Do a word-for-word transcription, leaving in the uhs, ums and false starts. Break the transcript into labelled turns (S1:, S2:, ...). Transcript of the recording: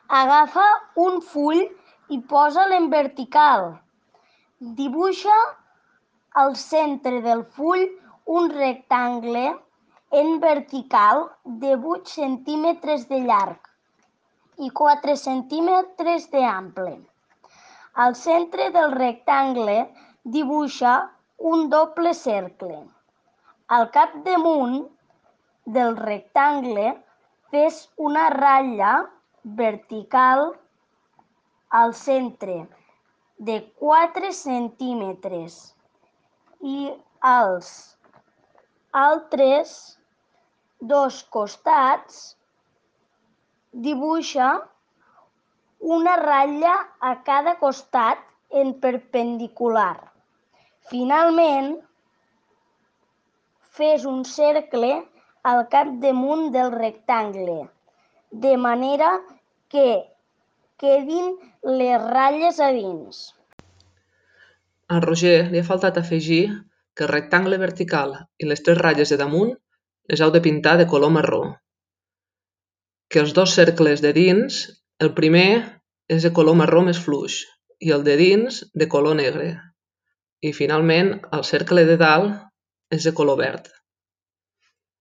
S1: Agafa un full i posa'l en vertical. Dibuixa al centre del full un rectangle en vertical de vuit centímetres de llarg i quatre centímetres d'ample. Al centre del rectangle dibuixa un doble cercle. Al capdamunt del rectangle fes una ratlla vertical al centre de quatre centímetres i als altres dos costats dibuixa una ratlla a cada costat en perpendicular. Finalment, fes un cercle al capdamunt del rectangle, de manera que quedin les ratlles a dins.
S2: Al Roger li ha faltat afegir que el rectangle vertical i les tres ratlles de damunt les heu de pintar de color marró. Que els dos cercles de dins, el primer és de color marró més fluix i el de dins de color negre. I finalment el cercle de dalt és de color verd.